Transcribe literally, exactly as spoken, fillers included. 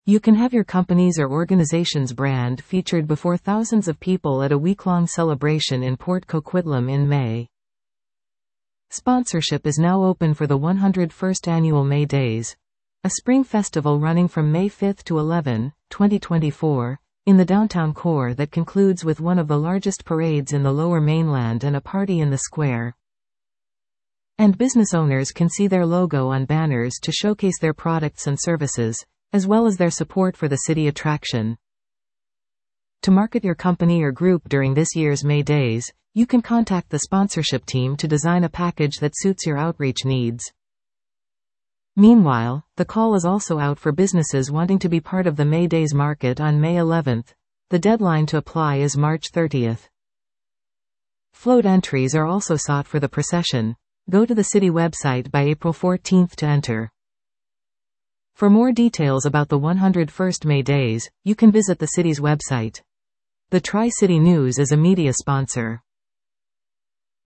You can have your company's or organization's brand featured before thousands of people at a week-long celebration in Port Coquitlam in May. Sponsorship is now open for the one hundred first Annual May Days, a spring festival running from May fifth to eleventh, twenty twenty-four, in the downtown core that concludes with one of the largest parades in the Lower Mainland and a party in the square. And business owners can see their logo on banners to showcase their products and services, as well as their support for the city attraction. To market your company or group during this year's May Days, you can contact the sponsorship team to design a package that suits your outreach needs. Meanwhile, the call is also out for businesses wanting to be part of the May Days market on May eleventh. The deadline to apply is March thirtieth. Float entries are also sought for the procession. Go to the city website by April fourteenth to enter. For more details about the one hundred first May Days, you can visit the city's website. The Tri-City News is a media sponsor.